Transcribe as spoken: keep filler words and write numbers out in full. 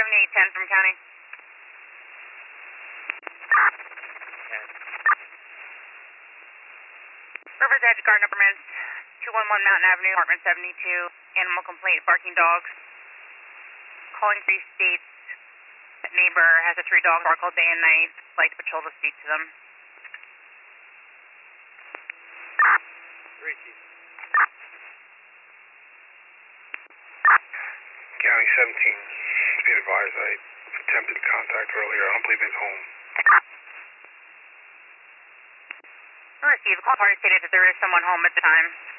eight ten from county. River's Edge, guard number two one one Mountain Avenue, apartment seventy-two. Animal complaint, barking dogs. Calling three states. That neighbor has a three dog bark all day and night. Like to patrol to speak to them. Richie. County seventeen. Be advised, I attempted contact earlier. I don't believe he's home. Receive. Call party stated that there is someone home at the time.